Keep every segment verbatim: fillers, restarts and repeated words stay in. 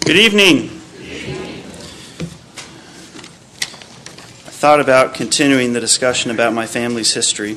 Good evening. I thought about continuing the discussion about my family's history.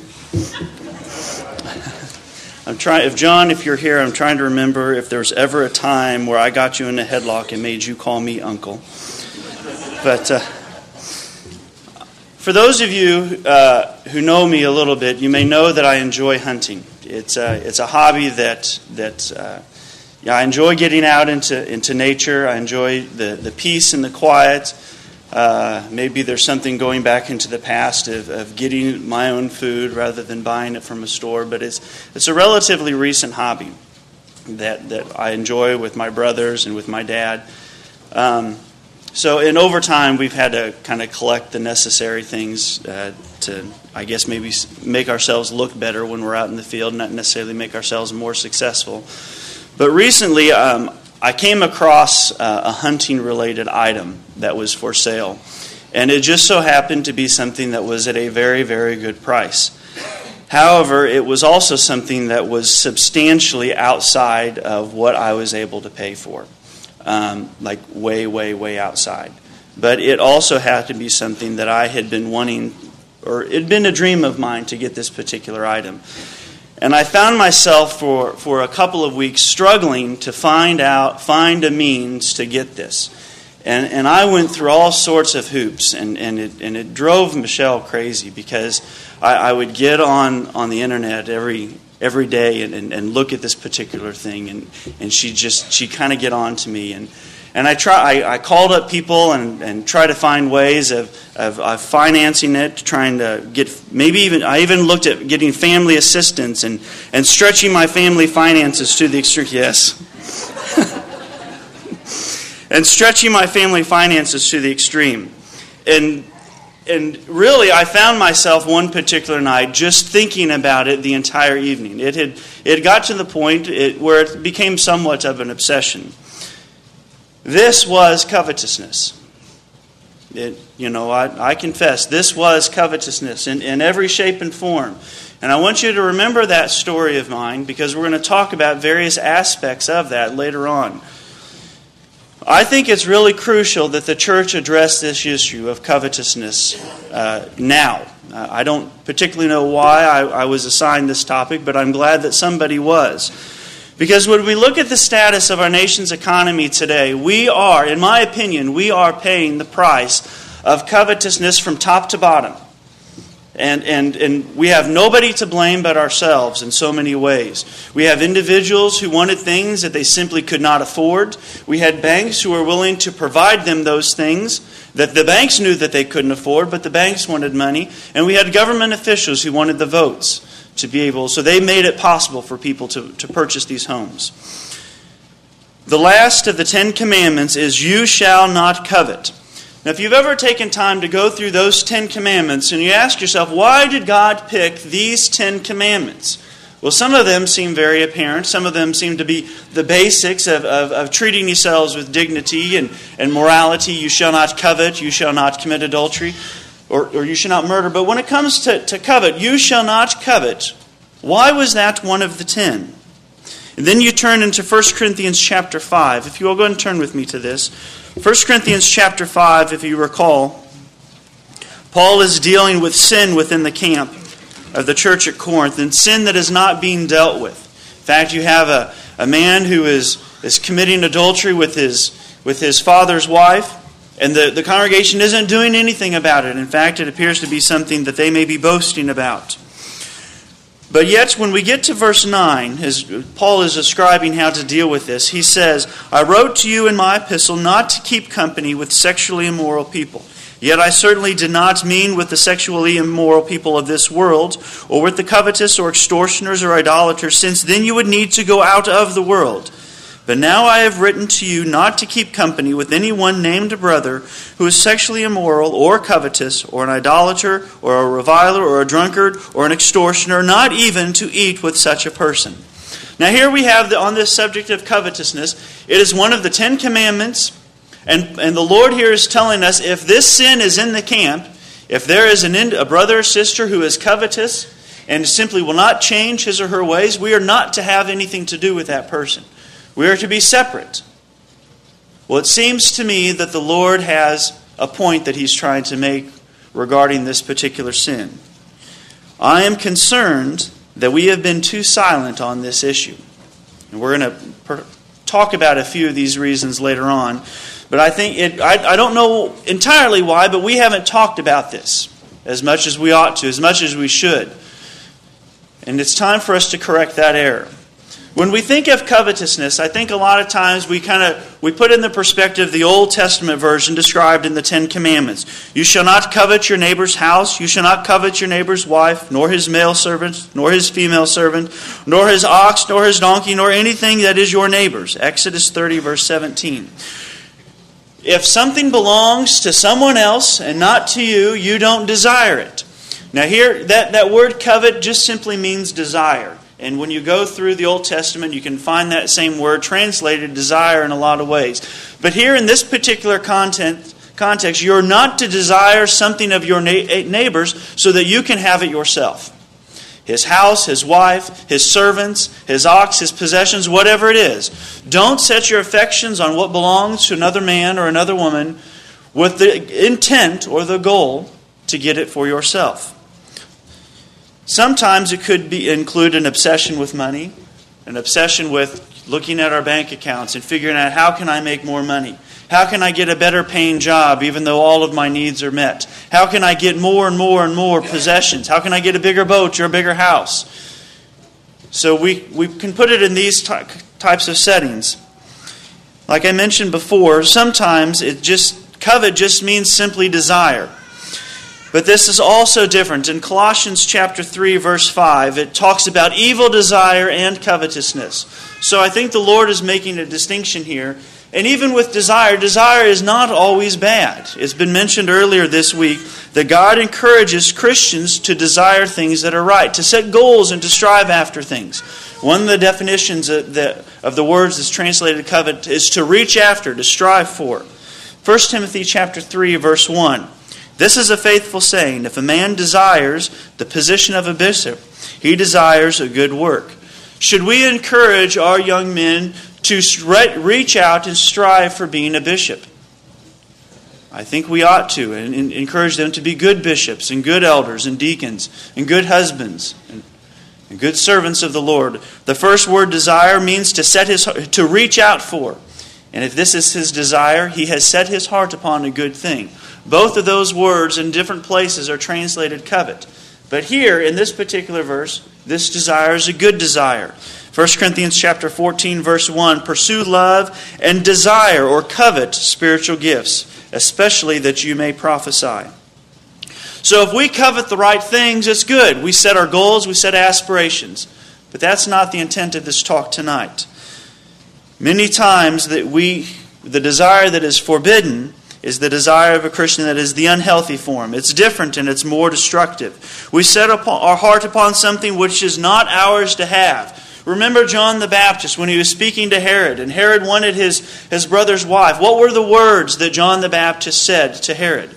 I'm trying. If John, if you're here, I'm trying to remember if there was ever a time where I got you in a headlock and made you call me uncle. But uh, for those of you uh, who know me a little bit, you may know that I enjoy hunting. It's a it's a hobby that that. Uh, Yeah, I enjoy getting out into, into nature. I enjoy the, the peace and the quiet. Uh, maybe there's something going back into the past of, of getting my own food rather than buying it from a store. But it's it's a relatively recent hobby that, that I enjoy with my brothers and with my dad. Um, so, and over time, we've had to kind of collect the necessary things uh, to, I guess, maybe make ourselves look better when we're out in the field, not necessarily make ourselves more successful. But recently, um, I came across uh, a hunting-related item that was for sale. And it just so happened to be something that was at a very, very good price. However, it was also something that was substantially outside of what I was able to pay for. Um, like way, way, way outside. But it also had to be something that I had been wanting, or it had been a dream of mine to get this particular item. And I found myself for, for a couple of weeks struggling to find out, find a means to get this. And and I went through all sorts of hoops, and, and it and it drove Michelle crazy because I, I would get on, on the internet every every day and, and, and look at this particular thing, and, and she just she kind of get on to me. And and I try I, I called up people and, and try to find ways of, of of financing it, trying to get maybe even I even looked at getting family assistance and, and stretching my family finances to the extreme. Yes. and stretching my family finances to the extreme. And and really I found myself one particular night just thinking about it the entire evening. It had it got to the point it, where it became somewhat of an obsession. This was covetousness. It, you know, I, I confess, this was covetousness in, in every shape and form. And I want you to remember that story of mine because we're going to talk about various aspects of that later on. I think it's really crucial that the church address this issue of covetousness uh, now. Uh, I don't particularly know why I, I was assigned this topic, but I'm glad that somebody was. Because when we look at the status of our nation's economy today, we are, in my opinion, we are paying the price of covetousness from top to bottom. And, and, and we have nobody to blame but ourselves in so many ways. We have individuals who wanted things that they simply could not afford. We had banks who were willing to provide them those things that the banks knew that they couldn't afford, but the banks wanted money. And we had government officials who wanted the votes to be able, so they made it possible for people to, to purchase these homes. The last of the Ten Commandments is, you shall not covet. Now, if you've ever taken time to go through those Ten Commandments and you ask yourself, why did God pick these Ten Commandments? Well, some of them seem very apparent. Some of them seem to be the basics of, of, of treating yourselves with dignity and, and morality. You shall not covet. You shall not commit adultery. Or, or you shall not murder. But when it comes to, to covet, you shall not covet. Why was that one of the ten? And then you turn into First Corinthians chapter five. If you will go ahead and turn with me to this. First Corinthians chapter five, if you recall, Paul is dealing with sin within the camp of the church at Corinth, and sin that is not being dealt with. In fact, you have a, a man who is, is committing adultery with his, with his father's wife, and the, the congregation isn't doing anything about it. In fact, it appears to be something that they may be boasting about. But yet, when we get to verse nine, as Paul is describing how to deal with this, he says, I wrote to you in my epistle not to keep company with sexually immoral people. Yet I certainly did not mean with the sexually immoral people of this world, or with the covetous or extortioners or idolaters, since then you would need to go out of the world. But now I have written to you not to keep company with anyone named a brother who is sexually immoral or covetous or an idolater or a reviler or a drunkard or an extortioner, not even to eat with such a person. Now here we have the, on this subject of covetousness, it is one of the Ten Commandments, and, and the Lord here is telling us if this sin is in the camp, if there is an, a brother or sister who is covetous and simply will not change his or her ways, we are not to have anything to do with that person. We are to be separate. Well, it seems to me that the Lord has a point that He's trying to make regarding this particular sin. I am concerned that we have been too silent on this issue. And we're going to per- talk about a few of these reasons later on. But I think it, I, I don't know entirely why, but we haven't talked about this as much as we ought to, as much as we should. And it's time for us to correct that error. When we think of covetousness, I think a lot of times we kind of we put in the perspective the Old Testament version described in the Ten Commandments. You shall not covet your neighbor's house, you shall not covet your neighbor's wife, nor his male servant, nor his female servant, nor his ox, nor his donkey, nor anything that is your neighbor's. Exodus thirty, verse seventeen. If something belongs to someone else and not to you, you don't desire it. Now here, that, that word covet just simply means desire. And when you go through the Old Testament, you can find that same word translated desire in a lot of ways. But here in this particular content, context, you're not to desire something of your neighbor's so that you can have it yourself. His house, his wife, his servants, his ox, his possessions, whatever it is. Don't set your affections on what belongs to another man or another woman with the intent or the goal to get it for yourself. Sometimes it could be include an obsession with money, an obsession with looking at our bank accounts and figuring out how can I make more money? How can I get a better paying job even though all of my needs are met? How can I get more and more and more possessions? How can I get a bigger boat or a bigger house? So we, we can put it in these ty- types of settings. Like I mentioned before, sometimes it just covet just means simply desire. But this is also different. In Colossians chapter three, verse five, it talks about evil desire and covetousness. So I think the Lord is making a distinction here. And even with desire, desire is not always bad. It's been mentioned earlier this week that God encourages Christians to desire things that are right, to set goals and to strive after things. One of the definitions of the, of the words that's translated covet is to reach after, to strive for. First Timothy chapter three, verse one. This is a faithful saying, if a man desires the position of a bishop, he desires a good work. Should we encourage our young men to reach out and strive for being a bishop? I think we ought to, and encourage them to be good bishops and good elders and deacons and good husbands and, and good servants of the Lord. The first word desire means to set his to reach out for. And if this is his desire, he has set his heart upon a good thing. Both of those words in different places are translated covet. But here, in this particular verse, this desire is a good desire. First Corinthians chapter fourteen, verse one, pursue love and desire or covet spiritual gifts, especially that you may prophesy. So if we covet the right things, it's good. We set our goals, we set aspirations. But that's not the intent of this talk tonight. Many times that we, the desire that is forbidden is the desire of a Christian that is the unhealthy form. It's different and it's more destructive. We set our heart upon something which is not ours to have. Remember John the Baptist when he was speaking to Herod, and Herod wanted his, his brother's wife. What were the words that John the Baptist said to Herod?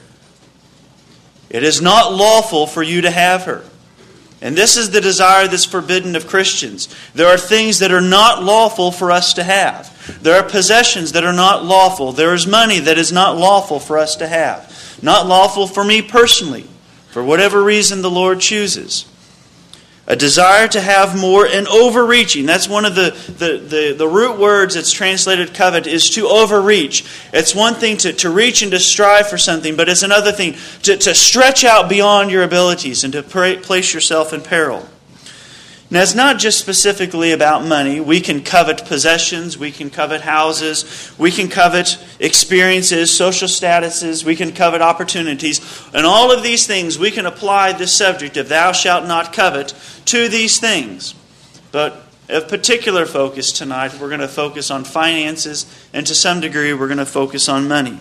It is not lawful for you to have her. And this is the desire that's forbidden of Christians. There are things that are not lawful for us to have. There are possessions that are not lawful. There is money that is not lawful for us to have. Not lawful for me personally, for whatever reason the Lord chooses. A desire to have more and overreaching. That's one of the, the, the, the root words that's translated covet, is to overreach. It's one thing to, to reach and to strive for something, but it's another thing to, to stretch out beyond your abilities and to pray, place yourself in peril. Now, it's not just specifically about money. We can covet possessions. We can covet houses. We can covet experiences, social statuses. We can covet opportunities. And all of these things, we can apply this subject of thou shalt not covet to these things. But of particular focus tonight, we're going to focus on finances, and to some degree, we're going to focus on money.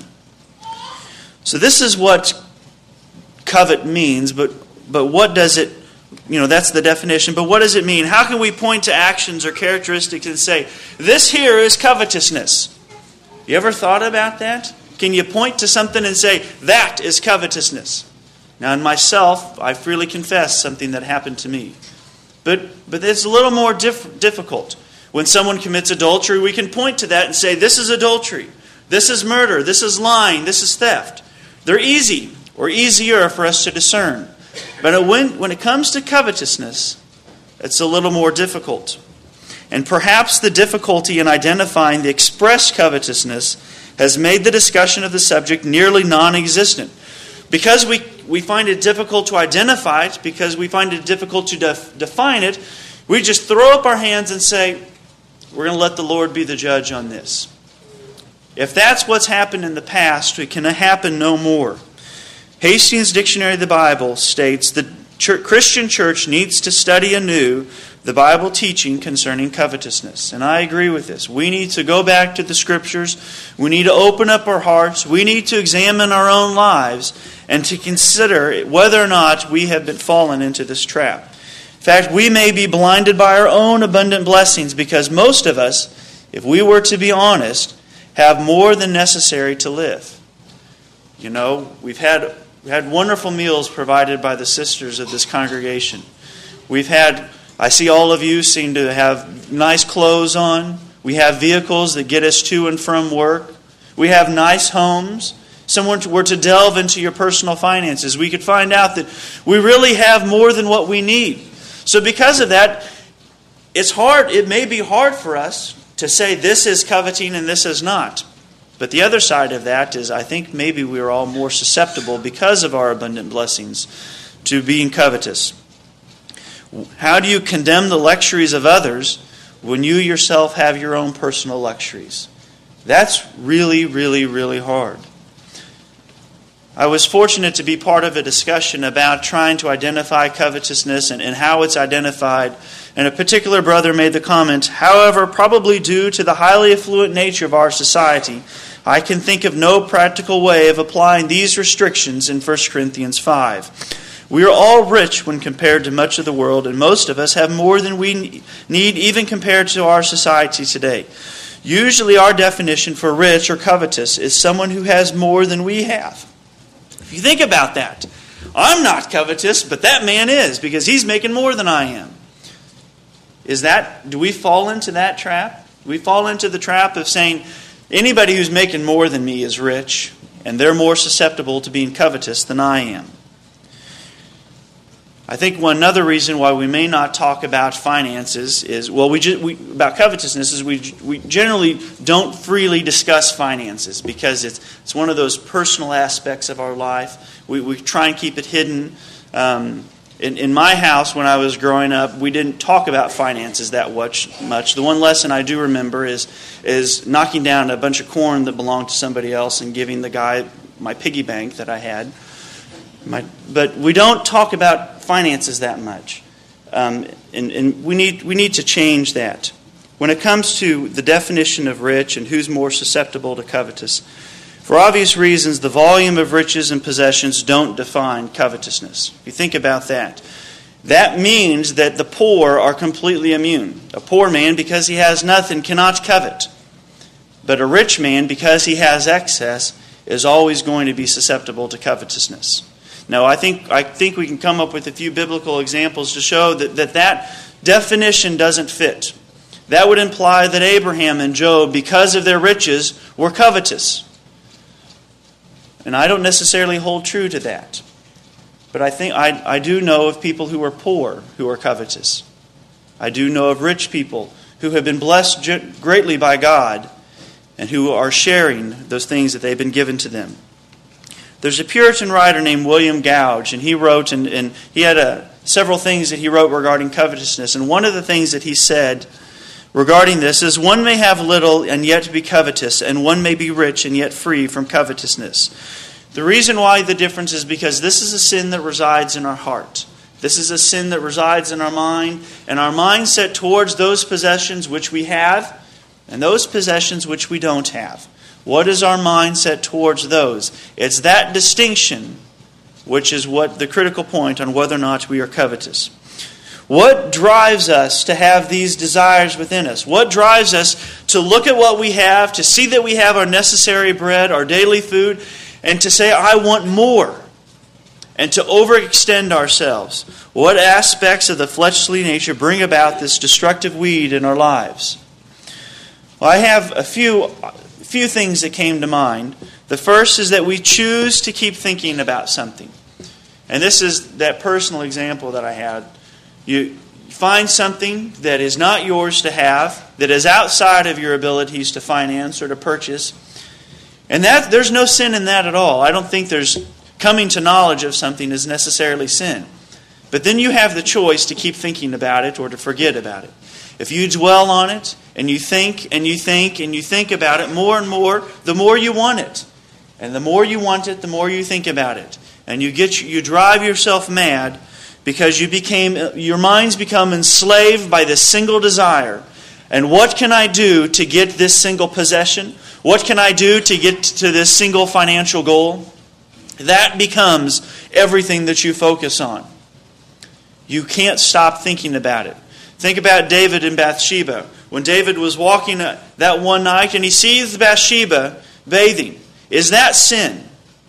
So this is what covet means, but, but what does it You know, that's the definition. But what does it mean? How can we point to actions or characteristics and say, this here is covetousness? You ever thought about that? Can you point to something and say, that is covetousness? Now, in myself, I freely confess something that happened to me. But but it's a little more diff- difficult. When someone commits adultery, we can point to that and say, this is adultery. This is murder. This is lying. This is theft. They're easy or easier for us to discern. But when, when it comes to covetousness, it's a little more difficult. And perhaps the difficulty in identifying the expressed covetousness has made the discussion of the subject nearly non-existent. Because we, we find it difficult to identify it, because we find it difficult to def, define it, we just throw up our hands and say, we're going to let the Lord be the judge on this. If that's what's happened in the past, it can happen no more. Hastings Dictionary of the Bible states the church, Christian church needs to study anew the Bible teaching concerning covetousness. And I agree with this. We need to go back to the Scriptures. We need to open up our hearts. We need to examine our own lives and to consider whether or not we have been fallen into this trap. In fact, we may be blinded by our own abundant blessings because most of us, if we were to be honest, have more than necessary to live. You know, we've had, we've had wonderful meals provided by the sisters of this congregation. We've had, I see all of you seem to have nice clothes on. We have vehicles that get us to and from work. We have nice homes. Someone were to delve into your personal finances, we could find out that we really have more than what we need. So because of that, it's hard, it may be hard for us to say this is coveting and this is not. But the other side of that is I think maybe we are all more susceptible because of our abundant blessings to being covetous. How do you condemn the luxuries of others when you yourself have your own personal luxuries? That's really, really, really hard. I was fortunate to be part of a discussion about trying to identify covetousness and, and how it's identified. And a particular brother made the comment, however, probably due to the highly affluent nature of our society, I can think of no practical way of applying these restrictions in First Corinthians five. We are all rich when compared to much of the world, and most of us have more than we need even compared to our society today. Usually our definition for rich or covetous is someone who has more than we have. If you think about that, I'm not covetous, but that man is because he's making more than I am. Is that, do we fall into that trap? Do we fall into the trap of saying anybody who's making more than me is rich and they're more susceptible to being covetous than I am? I think one another reason why we may not talk about finances is, well, we, just, we about covetousness is we we generally don't freely discuss finances because it's it's one of those personal aspects of our life. We we try and keep it hidden. Um, in in my house when I was growing up, we didn't talk about finances that much. Much. The one lesson I do remember is is knocking down a bunch of corn that belonged to somebody else and giving the guy my piggy bank that I had. My, but we don't talk about finances that much, um, and, and we need we need to change that. When it comes to the definition of rich and who's more susceptible to covetous, for obvious reasons, the volume of riches and possessions don't define covetousness. If you think about that, that means that the poor are completely immune. A poor man, because he has nothing, cannot covet, but a rich man, because he has excess, is always going to be susceptible to covetousness. Now, I think I think we can come up with a few biblical examples to show that that, that definition doesn't fit. That would imply that Abraham and Job, because of their riches, were covetous. And I don't necessarily hold true to that. But I think I, I do know of people who are poor who are covetous. I do know of rich people who have been blessed greatly by God and who are sharing those things that they've been given to them. There's a Puritan writer named William Gouge, and he wrote, and, and he had a, several things that he wrote regarding covetousness. And one of the things that he said regarding this is, one may have little and yet be covetous, and one may be rich and yet free from covetousness. The reason why the difference is because this is a sin that resides in our heart. This is a sin that resides in our mind, and our mindset towards those possessions which we have, and those possessions which we don't have. What is our mindset towards those? It's that distinction which is what the critical point on whether or not we are covetous. What drives us to have these desires within us? What drives us to look at what we have, to see that we have our necessary bread, our daily food, and to say, I want more, and to overextend ourselves? What aspects of the fleshly nature bring about this destructive weed in our lives? Well, I have a few few things that came to mind. The first is that we choose to keep thinking about something. And this is that personal example that I had. You find something that is not yours to have, that is outside of your abilities to finance or to purchase. And that there's no sin in that at all. I don't think there's coming to knowledge of something is necessarily sin. But then you have the choice to keep thinking about it or to forget about it. If you dwell on it and you think and you think and you think about it more and more, the more you want it. And the more you want it, the more you think about it. And you get you drive yourself mad because you became your mind's become enslaved by this single desire. And what can I do to get this single possession? What can I do to get to this single financial goal? That becomes everything that you focus on. You can't stop thinking about it. Think about David and Bathsheba. When David was walking that one night and he sees Bathsheba bathing, is that sin?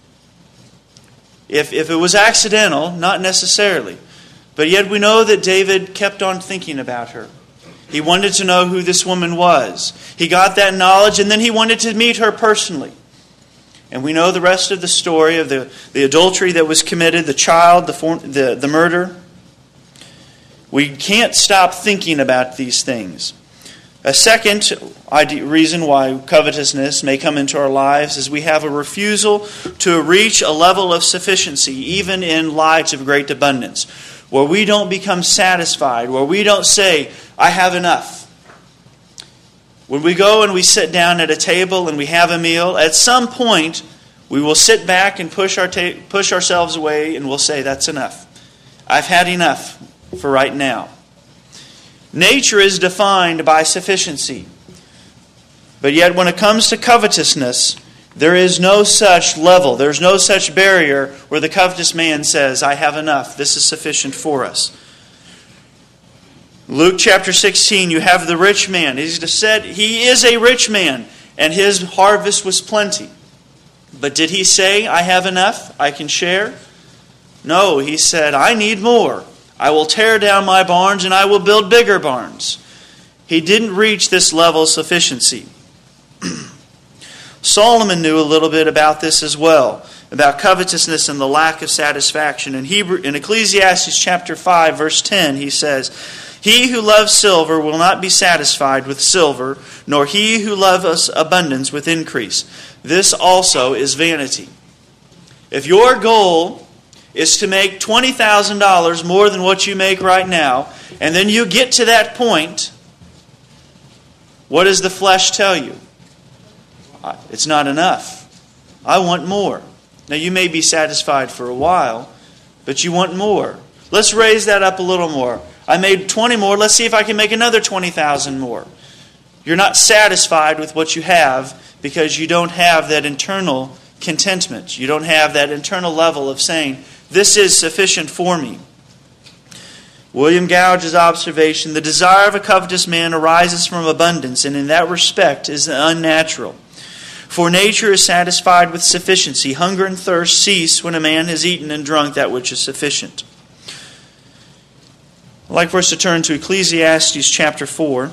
If, if it was accidental, not necessarily. But yet we know that David kept on thinking about her. He wanted to know who this woman was. He got that knowledge and then he wanted to meet her personally. And we know the rest of the story of the, the adultery that was committed, the child, the, form, the, the murder. We can't stop thinking about these things. A second reason why covetousness may come into our lives is we have a refusal to reach a level of sufficiency, even in lives of great abundance, where we don't become satisfied, where we don't say, I have enough. When we go and we sit down at a table and we have a meal, at some point we will sit back and push our ta- push ourselves away and we'll say, that's enough. I've had enough for right now. Nature is defined by sufficiency. But yet when it comes to covetousness, there is no such level, there's no such barrier where the covetous man says, I have enough, this is sufficient for us. Luke chapter sixteen, you have the rich man. He's said he is a rich man, and his harvest was plenty. But did he say, I have enough, I can share? No, he said, I need more. I will tear down my barns and I will build bigger barns. He didn't reach this level of sufficiency. Solomon knew a little bit about this as well, about covetousness and the lack of satisfaction. In Hebrew, in Ecclesiastes chapter five, verse ten, he says, He who loves silver will not be satisfied with silver, nor he who loves abundance with increase. This also is vanity. If your goal is to make twenty thousand dollars more than what you make right now, and then you get to that point, what does the flesh tell you? It's not enough. I want more. Now you may be satisfied for a while, but you want more. Let's raise that up a little more. I made twenty more, let's see if I can make another twenty thousand more. You're not satisfied with what you have because you don't have that internal contentment. You don't have that internal level of saying, this is sufficient for me. William Gouge's observation, the desire of a covetous man arises from abundance, and in that respect is unnatural. For nature is satisfied with sufficiency. Hunger and thirst cease when a man has eaten and drunk that which is sufficient. I'd like for us to turn to Ecclesiastes chapter four.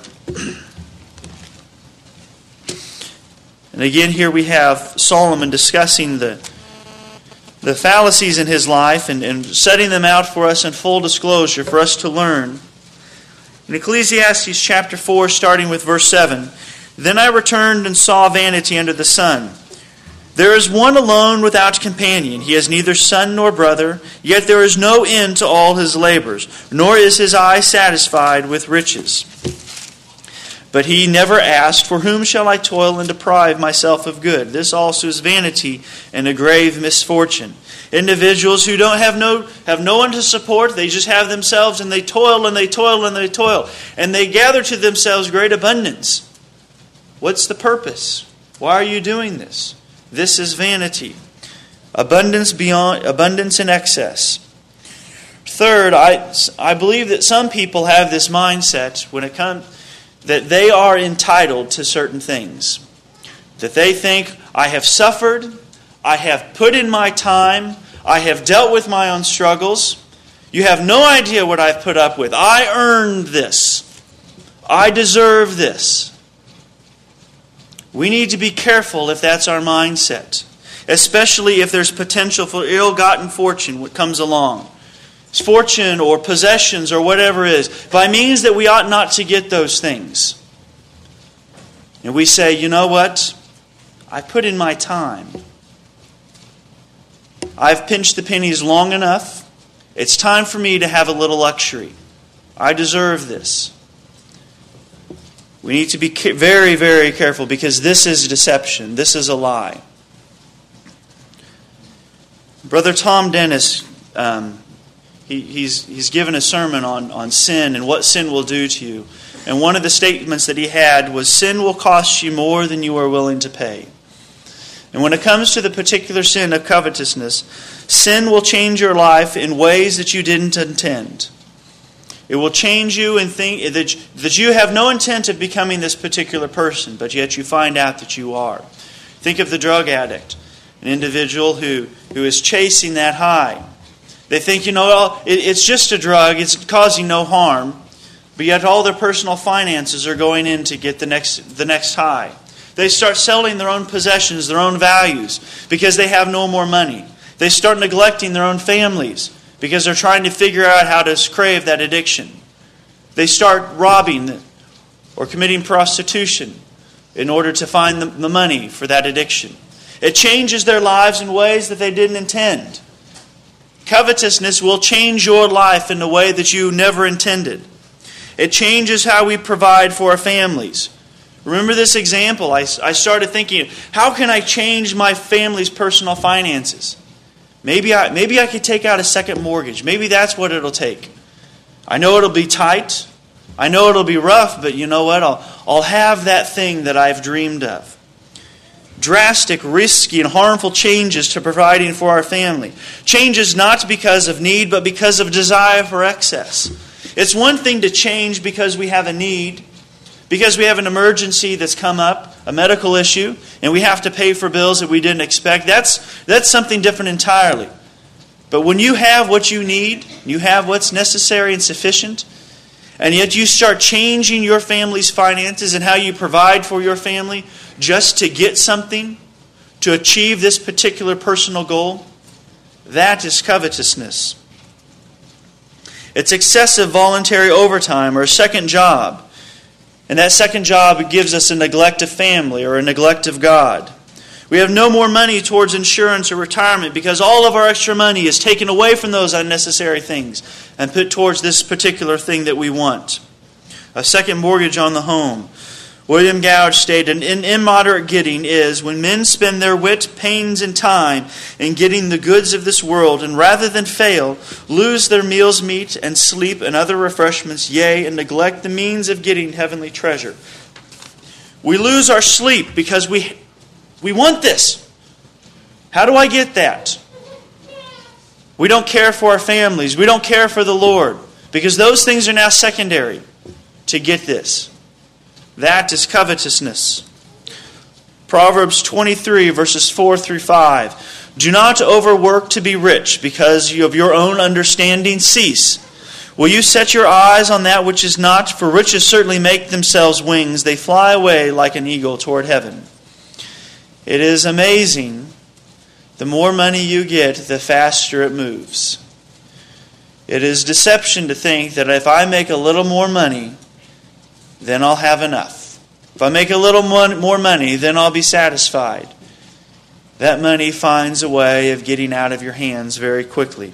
And again, here we have Solomon discussing the, the fallacies in his life and, and setting them out for us in full disclosure for us to learn. In Ecclesiastes chapter four, starting with verse seven, Then I returned and saw vanity under the sun. There is one alone without companion. He has neither son nor brother, yet there is no end to all his labors, nor is his eye satisfied with riches. But he never asked, For whom shall I toil and deprive myself of good? This also is vanity and a grave misfortune. Individuals who don't have no have no one to support, they just have themselves, and they toil and they toil and they toil, and they gather to themselves great abundance. What's the purpose? Why are you doing this? This is vanity. Abundance beyond abundance in excess. Third, I I believe that some people have this mindset when it comes that they are entitled to certain things. That they think, I have suffered, I have put in my time, I have dealt with my own struggles. You have no idea what I've put up with. I earned this. I deserve this. We need to be careful if that's our mindset, especially if there's potential for ill-gotten fortune what comes along. It's fortune or possessions or whatever it is, by means that we ought not to get those things. And we say, you know what? I put in my time. I've pinched the pennies long enough. It's time for me to have a little luxury. I deserve this. We need to be very, very careful because this is deception. This is a lie. Brother Tom Dennis, um, he, he's, he's given a sermon on, on sin and what sin will do to you. And one of the statements that he had was, sin will cost you more than you are willing to pay. And when it comes to the particular sin of covetousness, sin will change your life in ways that you didn't intend. It will change you and think that, that you have no intent of becoming this particular person, but yet you find out that you are. Think of the drug addict, an individual who, who is chasing that high. They think, you know, well, it, it's just a drug, it's causing no harm, but yet all their personal finances are going in to get the next, the next high. They start selling their own possessions, their own values, because they have no more money. They start neglecting their own families because they're trying to figure out how to crave that addiction. They start robbing or committing prostitution in order to find the, the money for that addiction. It changes their lives in ways that they didn't intend. Covetousness will change your life in a way that you never intended. It changes how we provide for our families. Remember this example. I, I started thinking, how can I change my family's personal finances? Maybe I, maybe I could take out a second mortgage. Maybe that's what it'll take. I know it'll be tight. I know it'll be rough, but you know what? I'll, I'll have that thing that I've dreamed of. Drastic, risky, and harmful changes to providing for our family. Changes not because of need, but because of desire for excess. It's one thing to change because we have a need, because we have an emergency that's come up, a medical issue, and we have to pay for bills that we didn't expect. That's, that's something different entirely. But when you have what you need, you have what's necessary and sufficient, and yet you start changing your family's finances and how you provide for your family just to get something, to achieve this particular personal goal, that is covetousness. It's excessive voluntary overtime or a second job. And that second job gives us a neglect of family or a neglect of God. We have no more money towards insurance or retirement because all of our extra money is taken away from those unnecessary things and put towards this particular thing that we want. A second mortgage on the home. William Gouge stated, an immoderate getting is when men spend their wit, pains, and time in getting the goods of this world, and rather than fail, lose their meals, meat, and sleep, and other refreshments, yea, and neglect the means of getting heavenly treasure. We lose our sleep because we, we want this. How do I get that? We don't care for our families. We don't care for the Lord because those things are now secondary to get this. That is covetousness. Proverbs twenty-three, verses four through five. Do not overwork to be rich, because of your own understanding cease. Will you set your eyes on that which is not? For riches certainly make themselves wings. They fly away like an eagle toward heaven. It is amazing. The more money you get, the faster it moves. It is deception to think that if I make a little more money, then I'll have enough. If I make a little more money, then I'll be satisfied. That money finds a way of getting out of your hands very quickly.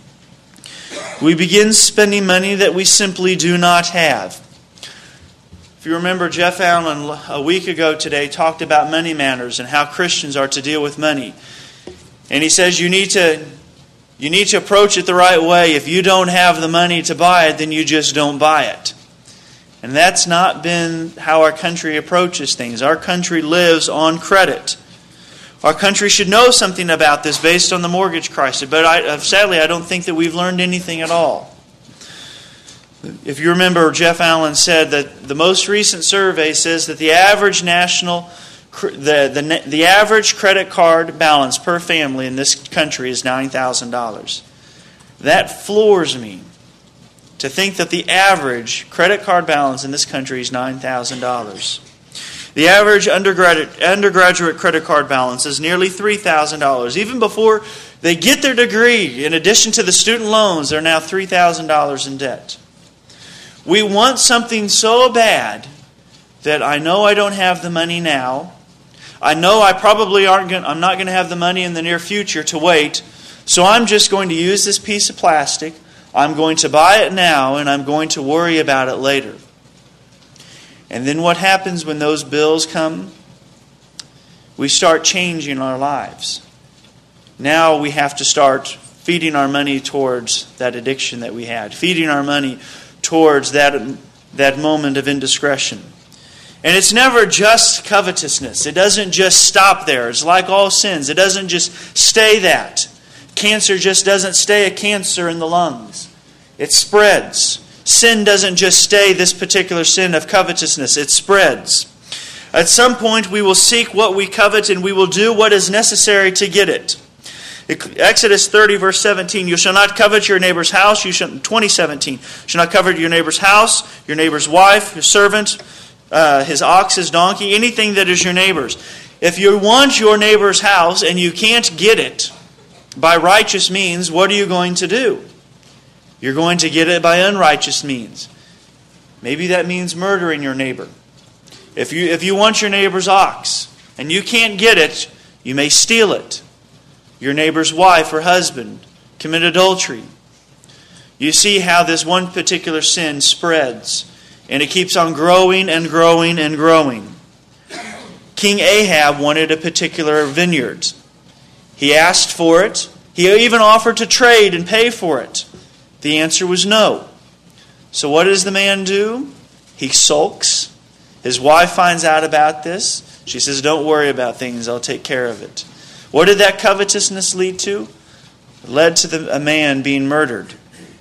We begin spending money that we simply do not have. If you remember, Jeff Allen a week ago today talked about money matters and how Christians are to deal with money. And he says you need to, you need to approach it the right way. If you don't have the money to buy it, then you just don't buy it. And that's not been how our country approaches things. Our country lives on credit. Our country should know something about this based on the mortgage crisis. But I, sadly, I don't think that we've learned anything at all. If you remember, Jeff Allen said that the most recent survey says that the average national, the, the, the average credit card balance per family in this country is nine thousand dollars. That floors me. To think that the average credit card balance in this country is nine thousand dollars. The average undergraduate, undergraduate credit card balance is nearly three thousand dollars. Even before they get their degree, in addition to the student loans, they're now three thousand dollars in debt. We want something so bad that I know I don't have the money now. I know I probably aren't going, I'm not going to have the money in the near future to wait. So I'm just going to use this piece of plastic. I'm going to buy it now, and I'm going to worry about it later. And then what happens when those bills come? We start changing our lives. Now we have to start feeding our money towards that addiction that we had, feeding our money towards that, that moment of indiscretion. And it's never just covetousness. It doesn't just stop there. It's like all sins. It doesn't just stay that. Cancer just doesn't stay a cancer in the lungs. It spreads. Sin doesn't just stay this particular sin of covetousness. It spreads. At some point we will seek what we covet and we will do what is necessary to get it. Exodus thirty, verse seventeen, you shall not covet your neighbor's house. You shall, twenty seventeen, you shall not covet your neighbor's house, your neighbor's wife, your servant, uh, his ox, his donkey, anything that is your neighbor's. If you want your neighbor's house and you can't get it by righteous means, what are you going to do? You're going to get it by unrighteous means. Maybe that means murdering your neighbor. If you, if you want your neighbor's ox and you can't get it, you may steal it. Your neighbor's wife or husband commit adultery. You see how this one particular sin spreads, and it keeps on growing and growing and growing. King Ahab wanted a particular vineyard. He asked for it. He even offered to trade and pay for it. The answer was no. So what does the man do? He sulks. His wife finds out about this. She says, don't worry about things, I'll take care of it. What did that covetousness lead to? It led to the, a man being murdered.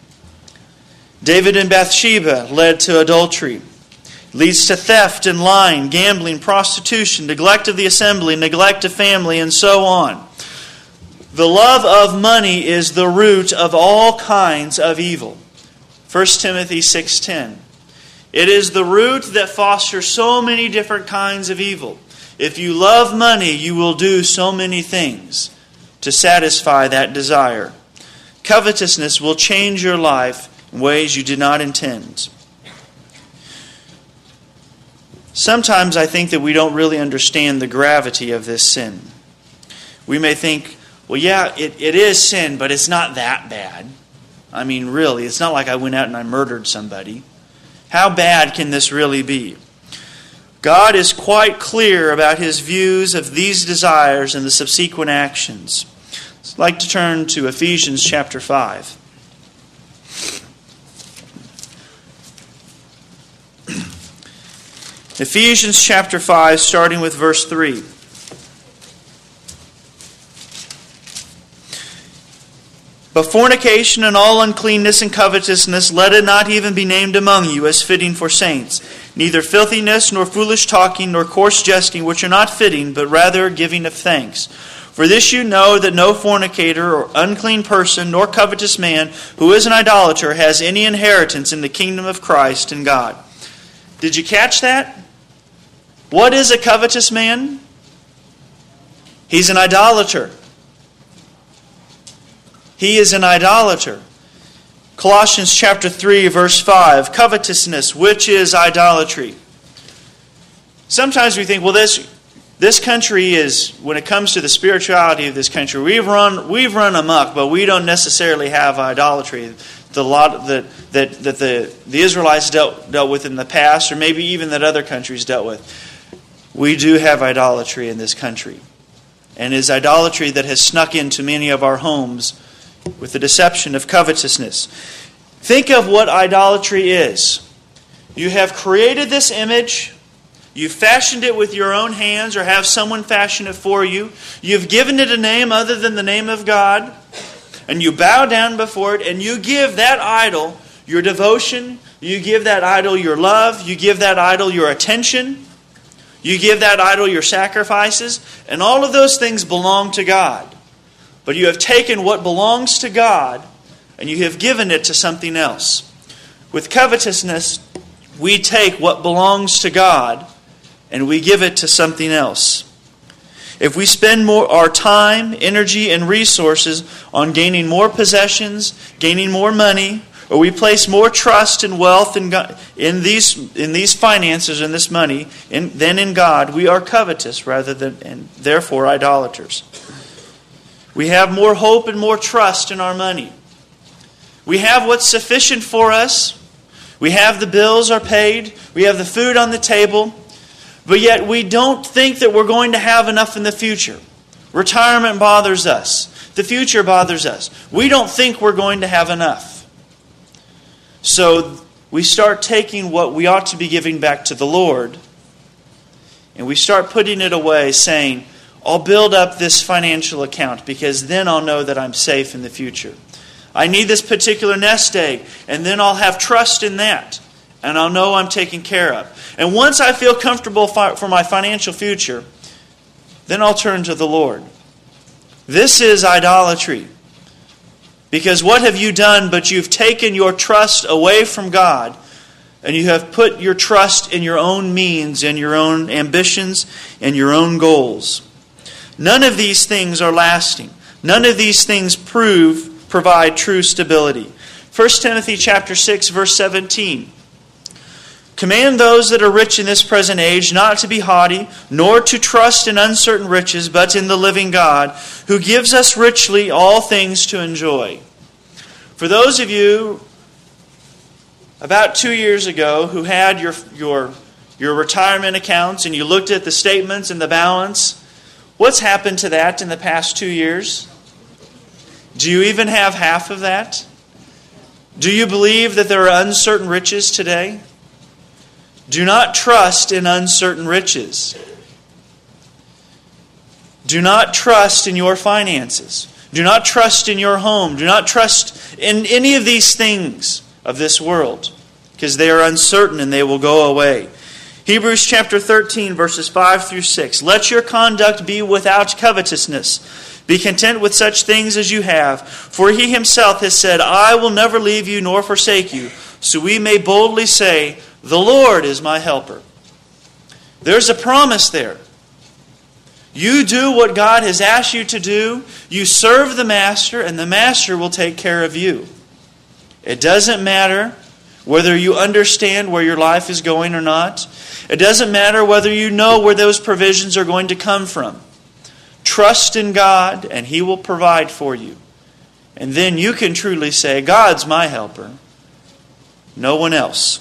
David and Bathsheba led to adultery. It leads to theft and lying, gambling, prostitution, neglect of the assembly, neglect of family, and so on. The love of money is the root of all kinds of evil. First Timothy six ten. It is the root that fosters so many different kinds of evil. If you love money, you will do so many things to satisfy that desire. Covetousness will change your life in ways you did not intend. Sometimes I think that we don't really understand the gravity of this sin. We may think, well, yeah, it, it is sin, but it's not that bad. I mean, really, it's not like I went out and I murdered somebody. How bad can this really be? God is quite clear about His views of these desires and the subsequent actions. I'd like to turn to Ephesians chapter five. Ephesians chapter five, starting with verse three. But fornication and all uncleanness and covetousness, let it not even be named among you as fitting for saints. Neither filthiness, nor foolish talking, nor coarse jesting, which are not fitting, but rather giving of thanks. For this you know, that no fornicator or unclean person, nor covetous man, who is an idolater, has any inheritance in the kingdom of Christ and God. Did you catch that? What is a covetous man? He's an idolater. He is an idolater. Colossians chapter three, verse five, covetousness, which is idolatry. Sometimes we think, well, this this country is, when it comes to the spirituality of this country, we've run we've run amok, but we don't necessarily have idolatry. The lot that that that the the Israelites dealt dealt with in the past, or maybe even that other countries dealt with. We do have idolatry in this country, and it is idolatry that has snuck into many of our homes with the deception of covetousness. Think of what idolatry is. You have created this image. You've fashioned it with your own hands or have someone fashion it for you. You've given it a name other than the name of God. And you bow down before it and you give that idol your devotion. You give that idol your love. You give that idol your attention. You give that idol your sacrifices. And all of those things belong to God. But you have taken what belongs to God and you have given it to something else. With covetousness, we take what belongs to God and we give it to something else. If we spend more our time, energy, and resources on gaining more possessions, gaining more money, or we place more trust and wealth in God, in these in these finances and this money in, than in God, we are covetous rather than and therefore idolaters. We have more hope and more trust in our money. We have what's sufficient for us. We have the bills are paid. We have the food on the table. But yet we don't think that we're going to have enough in the future. Retirement bothers us. The future bothers us. We don't think we're going to have enough. So we start taking what we ought to be giving back to the Lord, and we start putting it away, saying, I'll build up this financial account because then I'll know that I'm safe in the future. I need this particular nest egg, and then I'll have trust in that, and I'll know I'm taken care of. And once I feel comfortable for my financial future, then I'll turn to the Lord. This is idolatry. Because what have you done but you've taken your trust away from God, and you have put your trust in your own means and your own ambitions and your own goals. None of these things are lasting. None of these things prove provide true stability. First Timothy chapter six verse seventeen. Command those that are rich in this present age not to be haughty, nor to trust in uncertain riches, but in the living God, who gives us richly all things to enjoy. For those of you about two years ago who had your, your, your retirement accounts and you looked at the statements and the balance, what's happened to that in the past two years? Do you even have half of that? Do you believe that there are uncertain riches today? Do not trust in uncertain riches. Do not trust in your finances. Do not trust in your home. Do not trust in any of these things of this world, because they are uncertain and they will go away. Hebrews chapter thirteen, verses five through six. Let your conduct be without covetousness. Be content with such things as you have. For he himself has said, I will never leave you nor forsake you. So we may boldly say, the Lord is my helper. There's a promise there. You do what God has asked you to do. You serve the Master, and the Master will take care of you. It doesn't matter whether you understand where your life is going or not. It doesn't matter whether you know where those provisions are going to come from. Trust in God, and He will provide for you. And then you can truly say, God's my helper, no one else.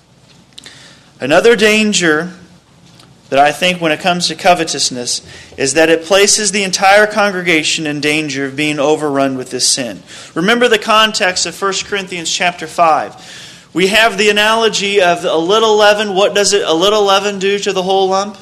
Another danger that I think when it comes to covetousness is that it places the entire congregation in danger of being overrun with this sin. Remember the context of First Corinthians chapter five. We have the analogy of a little leaven. What does it, a little leaven do to the whole lump?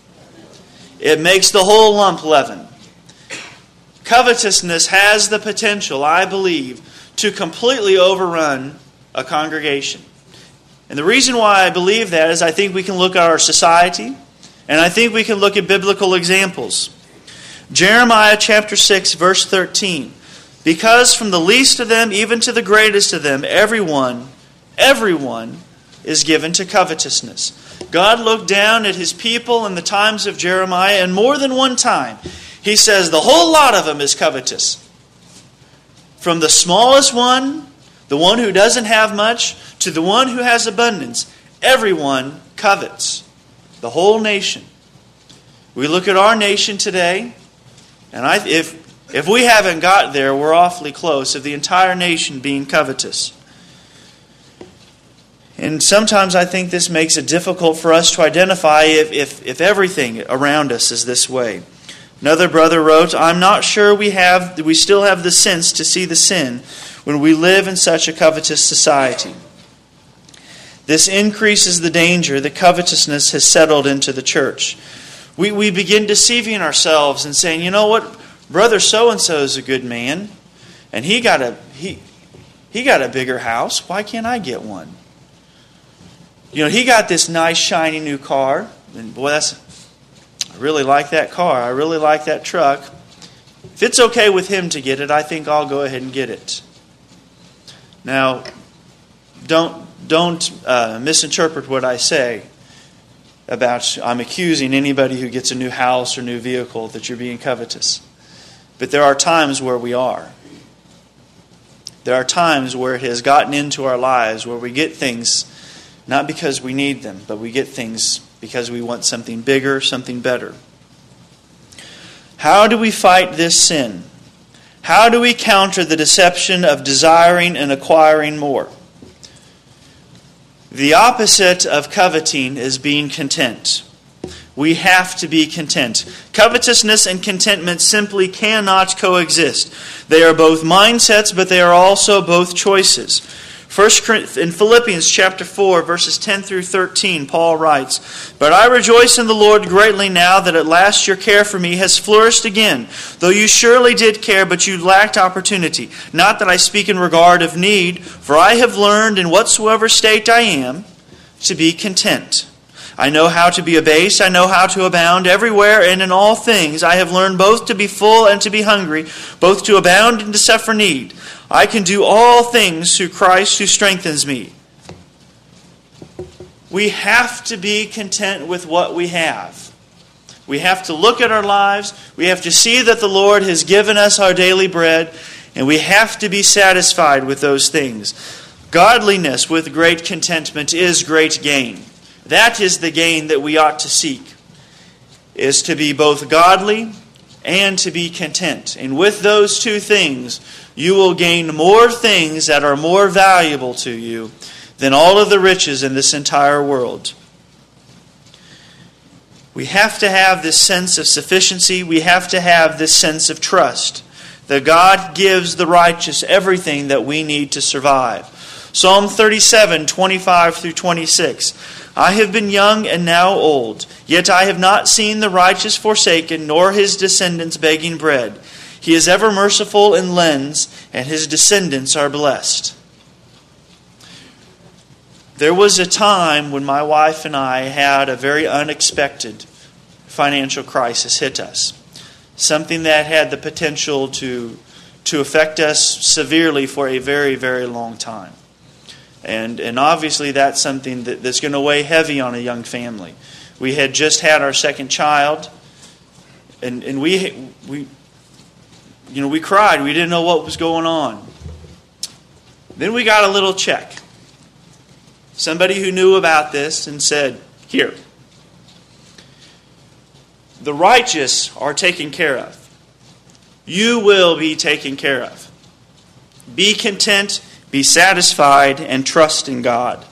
It makes the whole lump leaven. Covetousness has the potential, I believe, to completely overrun a congregation. And the reason why I believe that is I think we can look at our society, and I think we can look at biblical examples. Jeremiah chapter six, verse thirteen. Because from the least of them, even to the greatest of them, everyone, everyone is given to covetousness. God looked down at His people in the times of Jeremiah, and more than one time, He says the whole lot of them is covetous. From the smallest one, the one who doesn't have much, to the one who has abundance, everyone covets. The whole nation. We look at our nation today, and I, if if we haven't got there, we're awfully close of the entire nation being covetous. And sometimes I think this makes it difficult for us to identify if, if, if everything around us is this way. Another brother wrote, I'm not sure we have we still have the sense to see the sin when we live in such a covetous society. This increases the danger that covetousness has settled into the church. We, we begin deceiving ourselves and saying, you know what, brother so-and-so is a good man, and he got a he he got a bigger house. Why can't I get one? You know, he got this nice shiny new car, and boy, that's I really like that car. I really like that truck. If it's okay with him to get it, I think I'll go ahead and get it. Now, don't Don't uh, misinterpret what I say. about, I'm accusing anybody who gets a new house or new vehicle that you're being covetous. But there are times where we are. There are times where it has gotten into our lives where we get things not because we need them, but we get things because we want something bigger, something better. How do we fight this sin? How do we counter the deception of desiring and acquiring more? The opposite of coveting is being content. We have to be content. Covetousness and contentment simply cannot coexist. They are both mindsets, but they are also both choices. First, in Philippians chapter four, verses ten through thirteen, Paul writes, "But I rejoice in the Lord greatly now that at last your care for me has flourished again, though you surely did care, but you lacked opportunity. Not that I speak in regard of need, for I have learned in whatsoever state I am to be content. I know how to be abased, I know how to abound everywhere and in all things. I have learned both to be full and to be hungry, both to abound and to suffer need. I can do all things through Christ who strengthens me." We have to be content with what we have. We have to look at our lives. We have to see that the Lord has given us our daily bread, and we have to be satisfied with those things. Godliness with great contentment is great gain. That is the gain that we ought to seek, is to be both godly and to be content. And with those two things, you will gain more things that are more valuable to you than all of the riches in this entire world. We have to have this sense of sufficiency. We have to have this sense of trust that God gives the righteous everything that we need to survive. Psalm thirty-seven, twenty-five through twenty-six. "I have been young and now old, yet I have not seen the righteous forsaken, nor his descendants begging bread. He is ever merciful and lends, and his descendants are blessed." There was a time when my wife and I had a very unexpected financial crisis hit us. Something that had the potential to, to affect us severely for a very, very long time. And and obviously that's something that, that's going to weigh heavy on a young family. We had just had our second child, and, and we we you know we cried. We didn't know what was going on. Then we got a little check. Somebody who knew about this and said, "Here. The righteous are taken care of. You will be taken care of. Be content, be satisfied, and trust in God."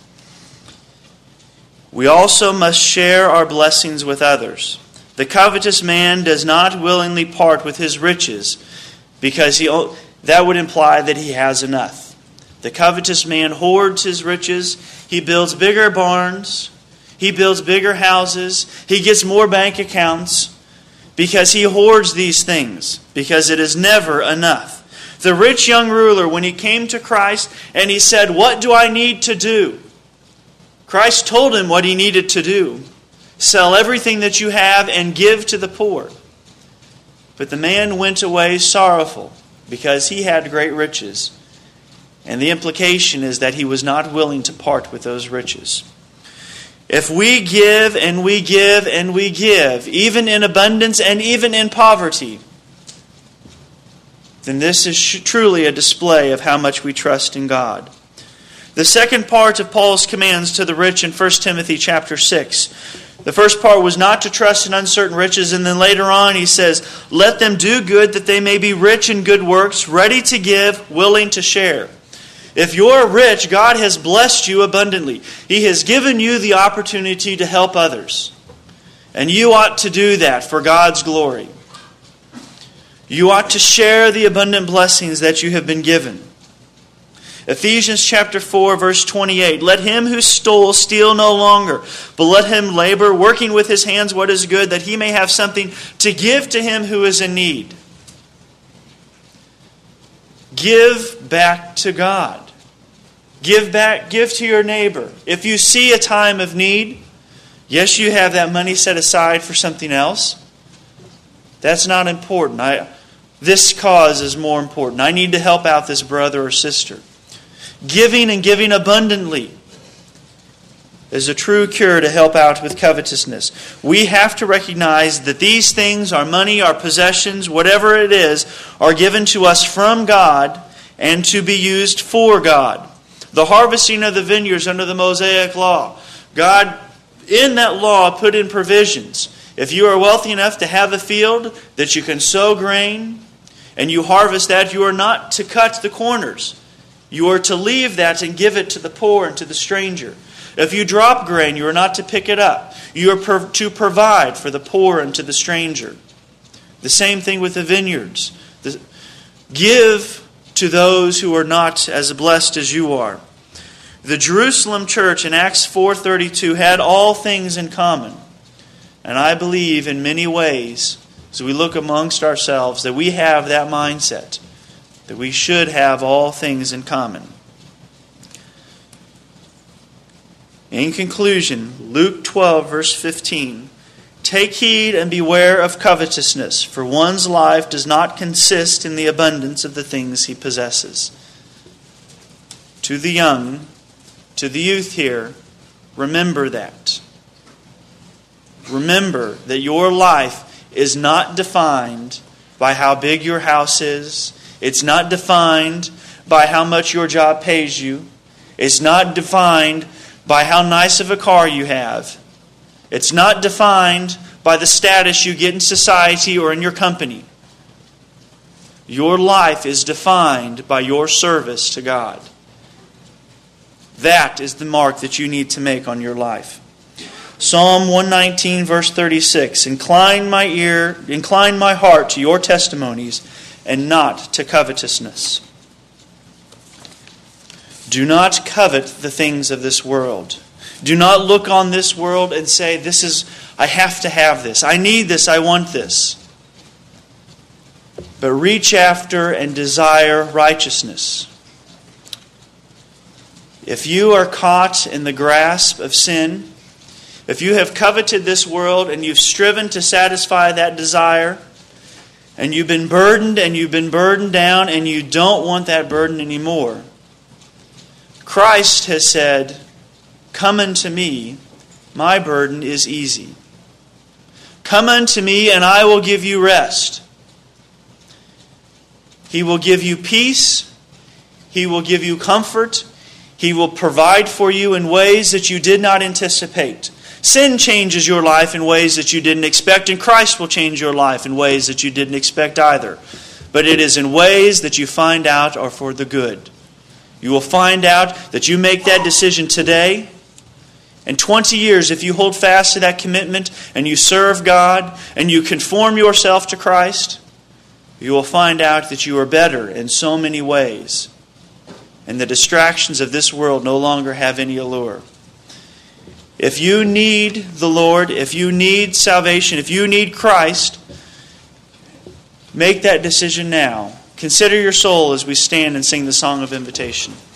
We also must share our blessings with others. The covetous man does not willingly part with his riches because he that would imply that he has enough. The covetous man hoards his riches. He builds bigger barns. He builds bigger houses. He gets more bank accounts because he hoards these things, because it is never enough. The rich young ruler, when he came to Christ and he said, "What do I need to do?" Christ told him what he needed to do. "Sell everything that you have and give to the poor." But the man went away sorrowful because he had great riches. And the implication is that he was not willing to part with those riches. If we give and we give and we give, even in abundance and even in poverty, then this is truly a display of how much we trust in God. The second part of Paul's commands to the rich in First Timothy chapter six. The first part was not to trust in uncertain riches, and then later on he says, "Let them do good that they may be rich in good works, ready to give, willing to share." If you're rich, God has blessed you abundantly. He has given you the opportunity to help others. And you ought to do that for God's glory. You ought to share the abundant blessings that you have been given. Ephesians chapter four, verse twenty-eight. "Let him who stole steal no longer, but let him labor, working with his hands what is good, that he may have something to give to him who is in need." Give back to God. Give back, give to your neighbor. If you see a time of need, yes, you have that money set aside for something else. That's not important. I, this cause is more important. I need to help out this brother or sister. Giving and giving abundantly. is a true cure to help out with covetousness. We have to recognize that these things, our money, our possessions, whatever it is, are given to us from God and to be used for God. The harvesting of the vineyards under the Mosaic law. God, in that law, put in provisions. If you are wealthy enough to have a field that you can sow grain and you harvest that, you are not to cut the corners. You are to leave that and give it to the poor and to the stranger. If you drop grain, you are not to pick it up. You are per- to provide for the poor and to the stranger. The same thing with the vineyards. The, give to those who are not as blessed as you are. The Jerusalem church in Acts four thirty-two had all things in common. And I believe in many ways, as we look amongst ourselves, that we have that mindset, that we should have all things in common. In conclusion, Luke twelve, verse fifteen, take heed and beware of covetousness, for one's life does not consist in the abundance of the things he possesses. To the young, to the youth here, remember that. Remember that your life is not defined by how big your house is. It's not defined by how much your job pays you. It's not defined by how nice of a car you have. It's not defined by the status you get in society or in your company. Your life is defined by your service to God. That is the mark that you need to make on your life. Psalm one nineteen, verse thirty-six, Incline my ear, incline my heart to your testimonies, and not to covetousness. Do not covet the things of this world. Do not look on this world and say, "This is, I have to have this. I need this. I want this." But reach after and desire righteousness. If you are caught in the grasp of sin, if you have coveted this world and you've striven to satisfy that desire, and you've been burdened and you've been burdened down and you don't want that burden anymore, Christ has said, "Come unto me, my burden is easy. Come unto me and I will give you rest." He will give you peace. He will give you comfort. He will provide for you in ways that you did not anticipate. Sin changes your life in ways that you didn't expect, and Christ will change your life in ways that you didn't expect either. But it is in ways that you find out are for the good. You will find out that you make that decision today. In twenty years, if you hold fast to that commitment and you serve God and you conform yourself to Christ, you will find out that you are better in so many ways. And the distractions of this world no longer have any allure. If you need the Lord, if you need salvation, if you need Christ, make that decision now. Consider your soul as we stand and sing the song of invitation.